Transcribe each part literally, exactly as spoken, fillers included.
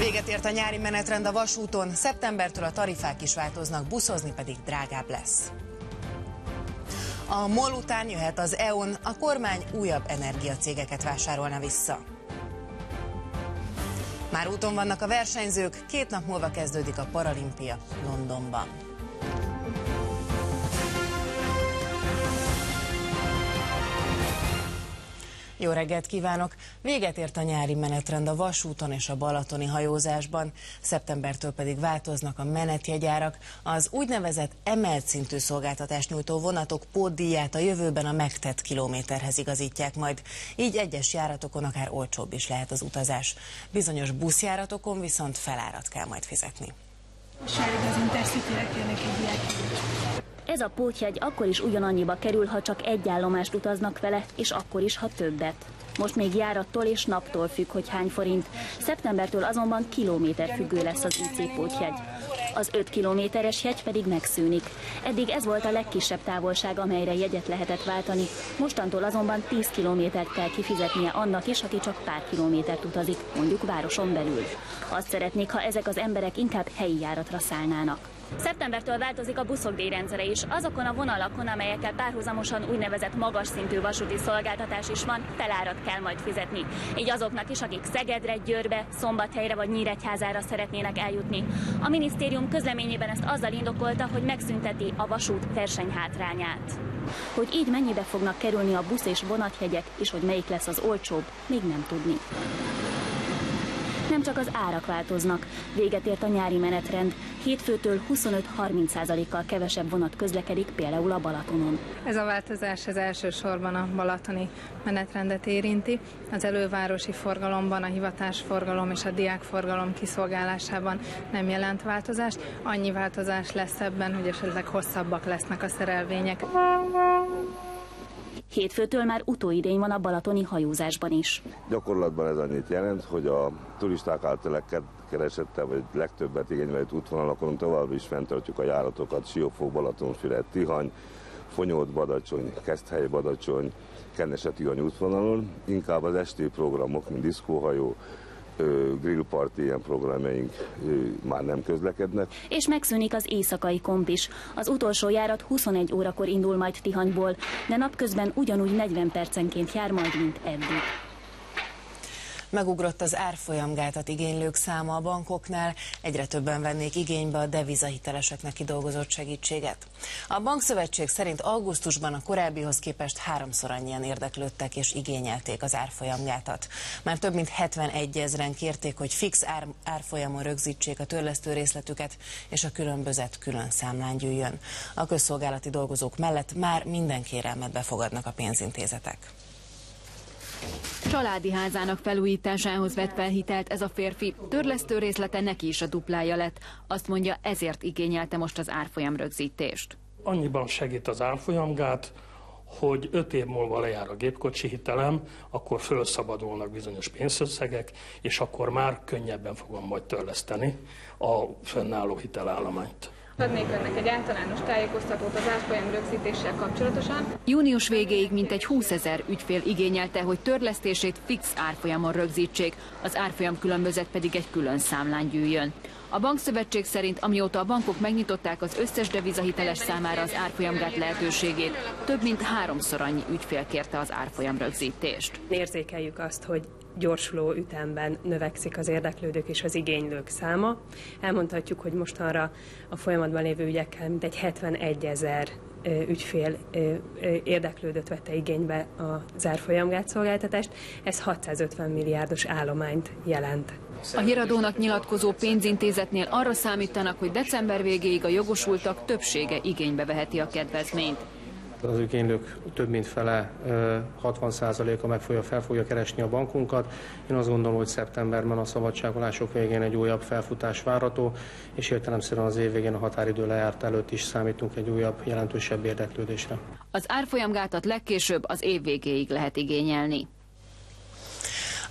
Véget ért a nyári menetrend a vasúton, szeptembertől a tarifák is változnak, buszozni pedig drágább lesz. A MOL után jöhet az é on, a kormány újabb energiacégeket vásárolna vissza. Már úton vannak a versenyzők, két nap múlva kezdődik a paralimpia Londonban. Jó reggelt kívánok! Véget ért a nyári menetrend a vasúton és a balatoni hajózásban, szeptembertől pedig változnak a menetjegyárak. Az úgynevezett emelt szintű szolgáltatást nyújtó vonatok pótdíját a jövőben a megtett kilométerhez igazítják majd. Így egyes járatokon akár olcsóbb is lehet az utazás. Bizonyos buszjáratokon viszont felárat kell majd fizetni. Az Intercity-re kérnek egy diákjegyet. Ez a pótjegy akkor is ugyanannyiba kerül, ha csak egy állomást utaznak vele, és akkor is, ha többet. Most még járattól és naptól függ, hogy hány forint. Szeptembertől azonban kilométer függő lesz az i cé pótjegy. Az öt kilométeres jegy pedig megszűnik. Eddig ez volt a legkisebb távolság, amelyre jegyet lehetett váltani. Mostantól azonban tíz kilométert kell kifizetnie annak is, aki csak pár kilométert utazik, mondjuk városon belül. Azt szeretnék, ha ezek az emberek inkább helyi járatra szállnának. Szeptembertől változik a buszok díjrendszere is. Azokon a vonalakon, amelyekkel párhuzamosan úgynevezett magas szintű vasúti szolgáltatás is van, felárat kell majd fizetni. Így azoknak is, akik Szegedre, Győrbe, Szombathelyre vagy Nyíregyházára szeretnének eljutni. A minisztérium közleményében ezt azzal indokolta, hogy megszünteti a vasút versenyhátrányát. Hogy így mennyibe fognak kerülni a busz és vonatjegyek, és hogy melyik lesz az olcsóbb, még nem tudni. Nem csak az árak változnak, véget ért a nyári menetrend. Hétfőtől huszonöt-harminc százalékkal kevesebb vonat közlekedik, például a Balatonon. Ez a változás az elsősorban a balatoni menetrendet érinti. Az elővárosi forgalomban, a hivatásforgalom és a diákforgalom kiszolgálásában nem jelent változást. Annyi változás lesz ebben, hogy esetleg hosszabbak lesznek a szerelvények. Hétfőtől már utóidény van a balatoni hajózásban is. Gyakorlatban ez annyit jelent, hogy a turisták által legkeresettebb, vagy legtöbbet igényelt útvonalakon tovább is fenntartjuk a járatokat: Siófok, Balatonfüred, Tihany, Fonyód, Badacsony, Keszthely, Badacsony, Kennese-Tihany útvonalon. Inkább az esti programok, mint diszkóhajó, grillparty, ilyen programjaink már nem közlekednek. És megszűnik az éjszakai komp is. Az utolsó járat huszonegy órakor indul majd Tihanyból, de napközben ugyanúgy negyven percenként jár majd, mint eddig. Megugrott az árfolyamgátat igénylők száma a bankoknál, egyre többen vennék igénybe a devizahiteleseknek kidolgozott segítséget. A Bankszövetség szerint augusztusban a korábbihoz képest háromszor annyian érdeklődtek és igényelték az árfolyamgátat. Már több mint hetvenegy ezren kérték, hogy fix ár, árfolyamon rögzítsék a törlesztő részletüket, és a különbözet külön számlán gyűjjön. A közszolgálati dolgozók mellett már minden kérelmet befogadnak a pénzintézetek. Családi házának felújításához vett fel hitelt ez a férfi. Törlesztő részlete neki is a duplája lett. Azt mondja, ezért igényelte most az árfolyam rögzítést. Annyiban segít az árfolyamgát, hogy öt év múlva lejár a gépkocsi hitelem, akkor felszabadulnak bizonyos pénzösszegek, és akkor már könnyebben fogom majd törleszteni a fönnálló hitelállományt. Adnék önnek egy általános tájékoztatót az árfolyam rögzítéssel kapcsolatosan. Június végéig mintegy húszezer ügyfél igényelte, hogy törlesztését fix árfolyamon rögzítsék, az árfolyam különbözet pedig egy külön számlán gyűjjön. A Bankszövetség szerint, amióta a bankok megnyitották az összes devizahiteles számára az árfolyamgát lehetőségét, több mint háromszor annyi ügyfél kérte az árfolyam rögzítést. Érzékeljük azt, hogy gyorsuló ütemben növekszik az érdeklődők és az igénylők száma. Elmondhatjuk, hogy mostanra a folyamatban lévő ügyekkel mintegy hetvenegy ezer ügyfél érdeklődött, vette igénybe az árfolyamgát szolgáltatást. Ez hatszázötven milliárdos állományt jelent. A híradónak nyilatkozó pénzintézetnél arra számítanak, hogy december végéig a jogosultak többsége igénybe veheti a kedvezményt. Az igénylők több mint fele, hatvan százaléka meg fogja, fel fogja keresni a bankunkat. Én azt gondolom, hogy szeptemberben a szabadságolások végén egy újabb felfutás várható, és értelemszerűen az év végén a határidő lejárt előtt is számítunk egy újabb, jelentősebb érdeklődésre. Az árfolyamgátat legkésőbb az év végéig lehet igényelni.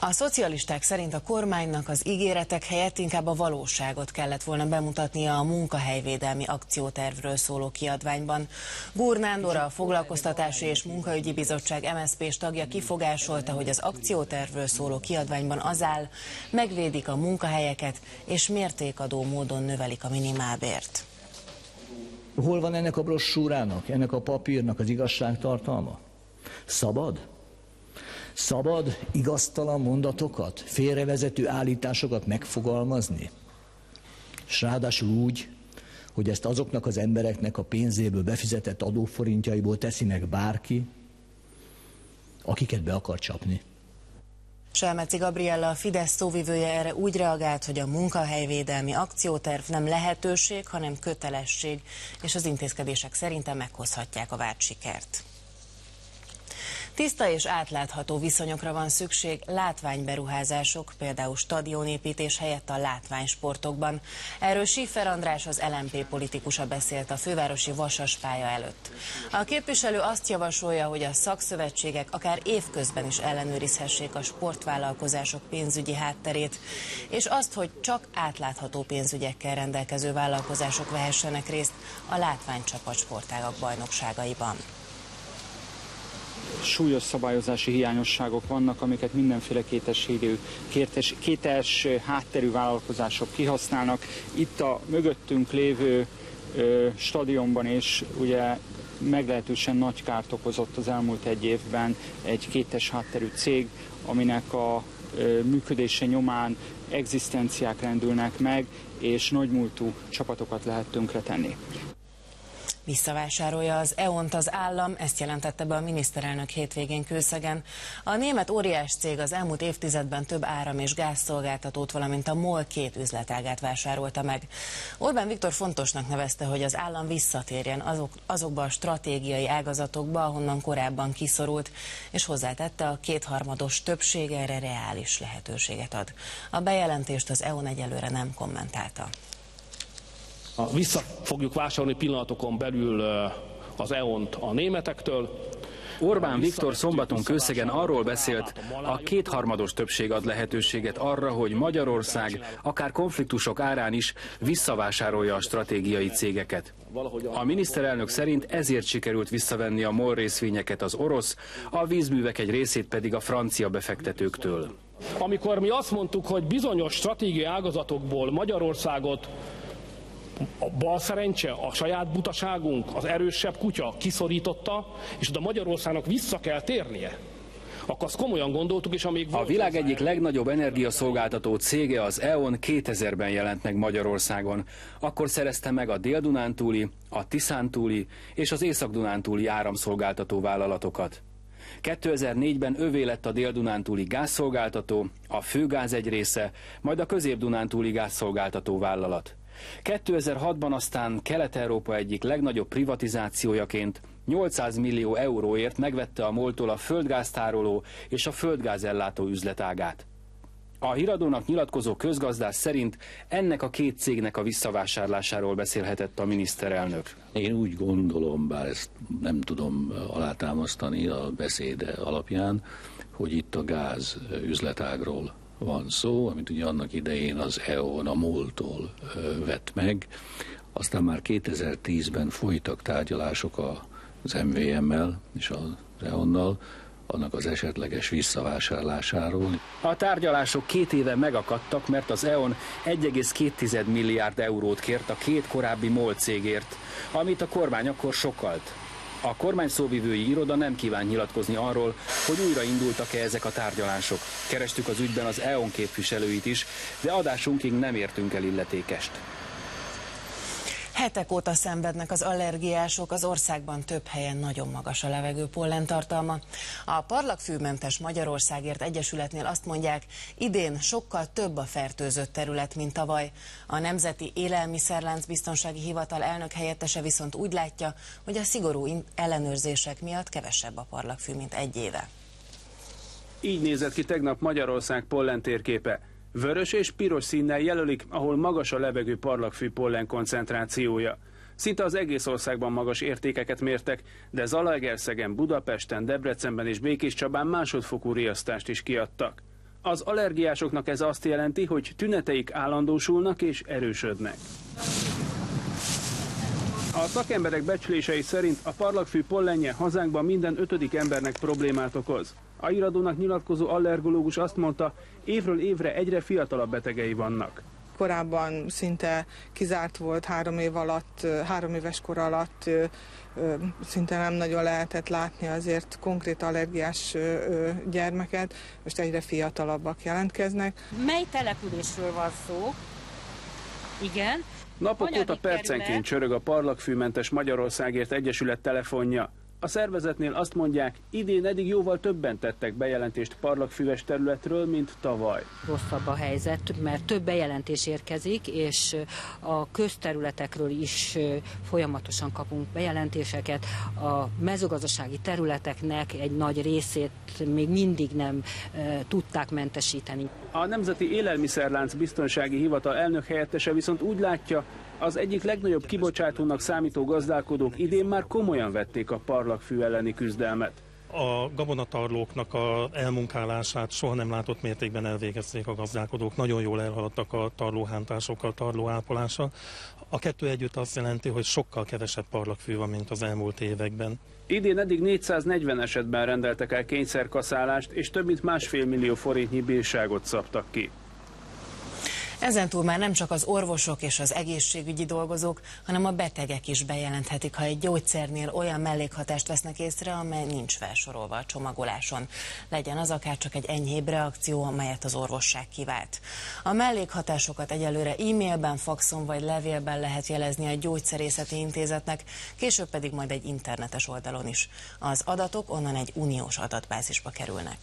A szocialisták szerint a kormánynak az ígéretek helyett inkább a valóságot kellett volna bemutatnia a munkahelyvédelmi akciótervről szóló kiadványban. Gúr Nándor, a Foglalkoztatási és Munkaügyi Bizottság em es zé pés tagja kifogásolta, hogy az akciótervről szóló kiadványban az áll, megvédik a munkahelyeket és mértékadó módon növelik a minimálbért. Hol van ennek a brossúrának, ennek a papírnak az igazságtartalma? Szabad? Szabad igaztalan mondatokat, félrevezető állításokat megfogalmazni? És ráadásul úgy, hogy ezt azoknak az embereknek a pénzéből befizetett adóforintjaiból teszi meg bárki, akiket be akar csapni. Selmeci Gabriella, a Fidesz szóvivője erre úgy reagált, hogy a munkahelyvédelmi akcióterv nem lehetőség, hanem kötelesség, és az intézkedések szerintem meghozhatják a várt sikert. Tiszta és átlátható viszonyokra van szükség látványberuházások, például stadionépítés helyett a látványsportokban. Erről Schiffer András, az el em pé politikusa beszélt a fővárosi vasaspálya előtt. A képviselő azt javasolja, hogy a szakszövetségek akár évközben is ellenőrizhessék a sportvállalkozások pénzügyi hátterét, és azt, hogy csak átlátható pénzügyekkel rendelkező vállalkozások vehessenek részt a látványcsapat sportágak bajnokságaiban. Súlyos szabályozási hiányosságok vannak, amiket mindenféle kétességű, kétes, kétes hátterű vállalkozások kihasználnak. Itt a mögöttünk lévő ö, stadionban is ugye meglehetősen nagy kárt okozott az elmúlt egy évben egy kétes hátterű cég, aminek a ö, működése nyomán egzisztenciák rendülnek meg, és nagymúltú csapatokat lehet tönkretenni. Visszavásárolja az é o en-t az állam, ezt jelentette be a miniszterelnök hétvégén Kőszegen. A német óriás cég az elmúlt évtizedben több áram- és gázszolgáltatót, valamint a MOL két üzletágát vásárolta meg. Orbán Viktor fontosnak nevezte, hogy az állam visszatérjen azok, azokba a stratégiai ágazatokba, ahonnan korábban kiszorult, és hozzátette, a kétharmados többség erre reális lehetőséget ad. A bejelentést az é o en egyelőre nem kommentálta. Vissza fogjuk vásárolni pillanatokon belül az é o en-t a németektől. Orbán Viktor szombaton Kőszegen arról beszélt, a kétharmados többség ad lehetőséget arra, hogy Magyarország akár konfliktusok árán is visszavásárolja a stratégiai cégeket. A miniszterelnök szerint ezért sikerült visszavenni a MOL részvényeket az orosz, a vízművek egy részét pedig a francia befektetőktől. Amikor mi azt mondtuk, hogy bizonyos stratégiai ágazatokból Magyarországot a bal szerencse, a saját butaságunk, az erősebb kutya kiszorította, és oda Magyarországnak vissza kell térnie, akkor azt komolyan gondoltuk, és amíg... A világ egyik legnagyobb energiaszolgáltató cége, az é o en kétezerben jelent meg Magyarországon. Akkor szerezte meg a Dél-Dunántúli, a Tiszántúli és az Észak-Dunántúli áramszolgáltató vállalatokat. kétezer-négyben övé lett a Dél-Dunántúli gázszolgáltató, a Főgáz egy része, majd a Közép-Dunántúli gázszolgáltató vállalat. kétezer-hatban aztán Kelet-Európa egyik legnagyobb privatizációjaként nyolcszáz millió euróért megvette a MOL-tól a földgáztároló és a földgázellátó üzletágát. A híradónak nyilatkozó közgazdász szerint ennek a két cégnek a visszavásárlásáról beszélhetett a miniszterelnök. Én úgy gondolom, bár ezt nem tudom alátámasztani a beszéde alapján, hogy itt a gáz üzletágról van szó, amit ugye annak idején az é o en a MOL-tól vett meg. Aztán már kétezer-tízben folytak tárgyalások az em vé em-mel és az é o en-nal, annak az esetleges visszavásárlásáról. A tárgyalások két éve megakadtak, mert az é o en egy egész két milliárd eurót kért a két korábbi MOL cégért, amit a kormány akkor sokkalt. A kormány szóvivői iroda nem kíván nyilatkozni arról, hogy újraindultak-e ezek a tárgyalások. Kerestük az ügyben az é o en képviselőit is, de adásunkig nem értünk el illetékest. Hetek óta szenvednek az allergiások, az országban több helyen nagyon magas a levegő pollentartalma. A Parlagfűmentes Magyarországért Egyesületnél azt mondják, idén sokkal több a fertőzött terület, mint tavaly. A Nemzeti Élelmiszerláncbiztonsági Hivatal elnök helyettese viszont úgy látja, hogy a szigorú ellenőrzések miatt kevesebb a parlagfű, mint egy éve. Így nézett ki tegnap Magyarország pollen térképe. Vörös és piros színnel jelölik, ahol magas a levegő parlagfű pollen koncentrációja. Szinte az egész országban magas értékeket mértek, de Zalaegerszegen, Budapesten, Debrecenben és Békéscsabán másodfokú riasztást is kiadtak. Az allergiásoknak ez azt jelenti, hogy tüneteik állandósulnak és erősödnek. A szakemberek becslései szerint a parlagfű pollenje hazánkban minden ötödik embernek problémát okoz. A Híradónak nyilatkozó allergológus azt mondta, évről évre egyre fiatalabb betegei vannak. Korábban szinte kizárt volt három év alatt, három éves kor alatt, szinte nem nagyon lehetett látni azért konkrét allergiás gyermeket, most egyre fiatalabbak jelentkeznek. Mely településről van szó? Igen. Napok óta percenként csörög a Parlagfűmentes Magyarországért Egyesület telefonja. A szervezetnél azt mondják, idén eddig jóval többen tettek bejelentést parlagfüves területről, mint tavaly. Rosszabb a helyzet, mert több bejelentés érkezik, és a közterületekről is folyamatosan kapunk bejelentéseket. A mezőgazdasági területeknek egy nagy részét még mindig nem e, tudták mentesíteni. A Nemzeti Élelmiszerlánc Biztonsági Hivatal elnök helyettese viszont úgy látja, az egyik legnagyobb kibocsátónak számító gazdálkodók idén már komolyan vették a parlagfű elleni küzdelmet. A gabonatarlóknak a elmunkálását soha nem látott mértékben elvégezték a gazdálkodók. Nagyon jól elhaladtak a tarlóhántásokkal, tarlóápolással. A kettő együtt azt jelenti, hogy sokkal kevesebb parlagfű van, mint az elmúlt években. Idén eddig négyszáznegyven esetben rendeltek el kényszerkaszálást, és több mint másfél millió forintnyi bírságot szabtak ki. Ezentúl már nem csak az orvosok és az egészségügyi dolgozók, hanem a betegek is bejelenthetik, ha egy gyógyszernél olyan mellékhatást vesznek észre, amely nincs felsorolva a csomagoláson. Legyen az akár csak egy enyhébb reakció, amelyet az orvosság kivált. A mellékhatásokat egyelőre e-mailben, faxon vagy levélben lehet jelezni a gyógyszerészeti intézetnek, később pedig majd egy internetes oldalon is. Az adatok onnan egy uniós adatbázisba kerülnek.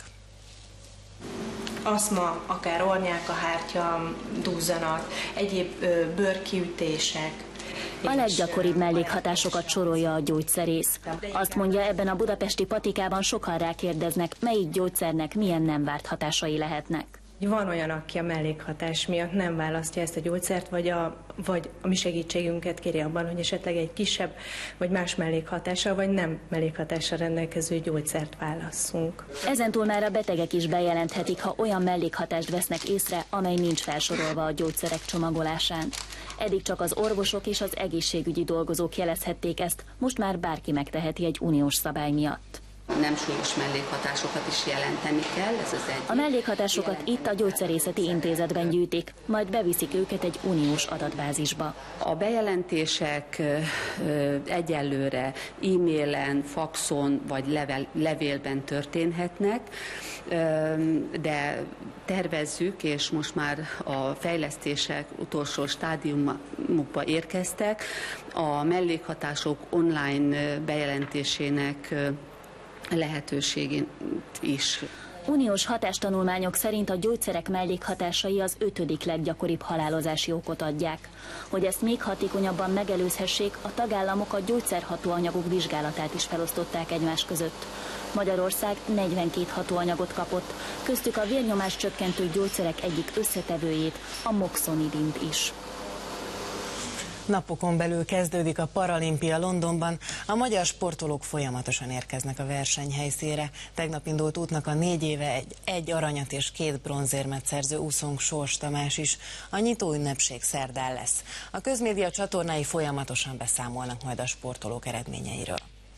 Aszma, akár ornyálkahártya, duzzanat, egyéb bőrkiütések. A leggyakoribb mellékhatásokat sorolja a gyógyszerész. Azt mondja, ebben a budapesti patikában sokan rákérdeznek, melyik gyógyszernek milyen nem várt hatásai lehetnek. Van olyan, aki a mellékhatás miatt nem választja ezt a gyógyszert, vagy a, vagy a mi segítségünket kéri abban, hogy esetleg egy kisebb, vagy más mellékhatással, vagy nem mellékhatással rendelkező gyógyszert válasszunk. Ezentúl már a betegek is bejelenthetik, ha olyan mellékhatást vesznek észre, amely nincs felsorolva a gyógyszerek csomagolásán. Eddig csak az orvosok és az egészségügyi dolgozók jelezhették ezt, most már bárki megteheti egy uniós szabály miatt. Nem súlyos mellékhatásokat is jelenteni kell, ez az egyik. A mellékhatásokat itt a gyógyszerészeti intézetben gyűjtik, majd beviszik őket egy uniós adatbázisba. A bejelentések egyelőre e-mailen, faxon vagy level, levélben történhetnek, de tervezzük, és most már a fejlesztések utolsó stádiumukba érkeztek, a mellékhatások online bejelentésének lehetőségét is. Uniós hatástanulmányok szerint a gyógyszerek mellékhatásai az ötödik leggyakoribb halálozási okot adják. Hogy ezt még hatékonyabban megelőzhessék, a tagállamok a gyógyszerhatóanyagok vizsgálatát is felosztották egymás között. Magyarország negyvenkét hatóanyagot kapott, köztük a vérnyomás csökkentő gyógyszerek egyik összetevőjét, a moxonidint is. Napokon belül kezdődik a paralimpia Londonban, a magyar sportolók folyamatosan érkeznek a versenyhelyszínre. Tegnap indult útnak a négy éve egy, egy aranyat és két bronzérmet szerző úszónk Sors Tamás is. A nyitó ünnepség szerdán lesz. A közmédia csatornái folyamatosan beszámolnak majd a sportolók eredményeiről.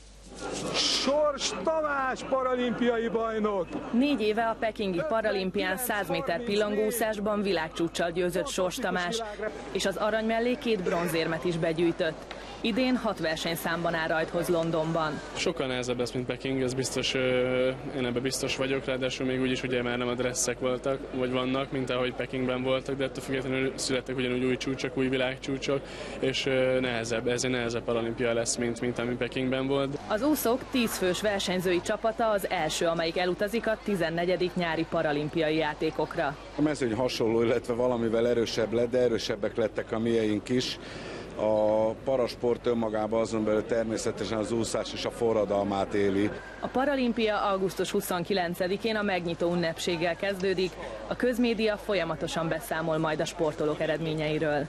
Sors Tamás paralimpiai bajnok! Négy éve a pekingi paralimpián száz méter pillangóúszásban világcsúccsal győzött Sors Tamás, és az arany mellé két bronzérmet is begyűjtött. Idén hat versenyszámban áll rajthoz Londonban. Sokkal nehezebb lesz, mint Peking, ez biztos, én ebben biztos vagyok, ráadásul még úgyis ugye már nem a dresszek voltak, vagy vannak, mint ahogy Pekingben voltak, de ettől függetlenül születtek ugyanúgy új csúcsok, új világcsúcsok, és nehezebb, ez egy nehezebb paralimpia lesz, mint, mint ami Pekingben volt. Az úszók tíz fős versenyzői csapata az első, amelyik elutazik a tizennegyedik nyári paralimpiai játékokra. A mezőny hasonló, illetve valamivel erősebb lett, de erősebbek lettek a mieink is. A parasport önmagában azon belül természetesen az úszás és a forradalmát éli. A paralimpia augusztus huszonkilencedikén a megnyitó ünnepséggel kezdődik, a közmédia folyamatosan beszámol majd a sportolók eredményeiről.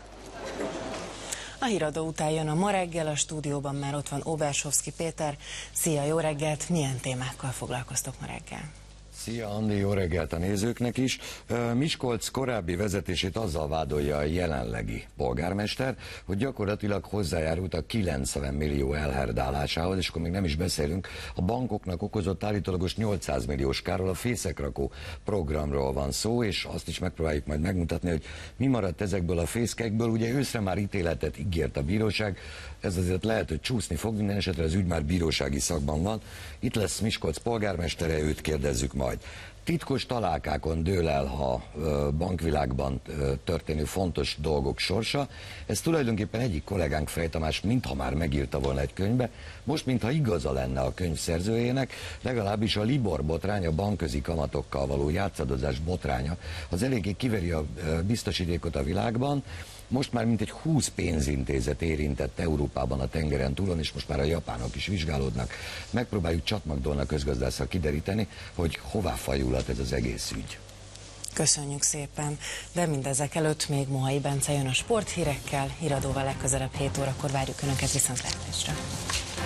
A híradó után jön a Ma reggel, a stúdióban már ott van Óbersovszky Péter. Szia, jó reggelt! Milyen témákkal foglalkoztok ma reggel? Szia, Andi, jó reggelt a nézőknek is. Miskolc korábbi vezetését azzal vádolja a jelenlegi polgármester, hogy gyakorlatilag hozzájárult a kilencven millió elherdálásához, és akkor még nem is beszélünk a bankoknak okozott állítólagos nyolcszáz milliós kárról, a fészekrakó programról van szó, és azt is megpróbáljuk majd megmutatni, hogy mi maradt ezekből a fészkekből. Ugye őszre már ítéletet ígért a bíróság, ez azért lehet, hogy csúszni fog, minden esetre az ügy már bírósági szakban van. Itt lesz Miskolc polgármestere, őt kérdezzük majd. Titkos találkákon dől el a bankvilágban történő fontos dolgok sorsa. Ez tulajdonképpen egyik kollégánk, Frey Tamás, mintha már megírta volna egy könyvbe, most mintha igaza lenne a könyv szerzőjének, legalábbis a Libor botrány, a bankközi kamatokkal való játszadozás botránya, az eléggé kiveri a biztosítékot a világban. Most már mintegy húsz pénzintézet érintett Európában a tengeren túlon, és most már a japánok is vizsgálódnak. Megpróbáljuk Csat Magdolna közgazdásszal kideríteni, hogy hová fajulhat ez az egész ügy. Köszönjük szépen, de mindezek előtt még Mohai Bence jön a sporthírekkel, híradóval legközelebb hét órakor várjuk Önöket, viszontlátásra.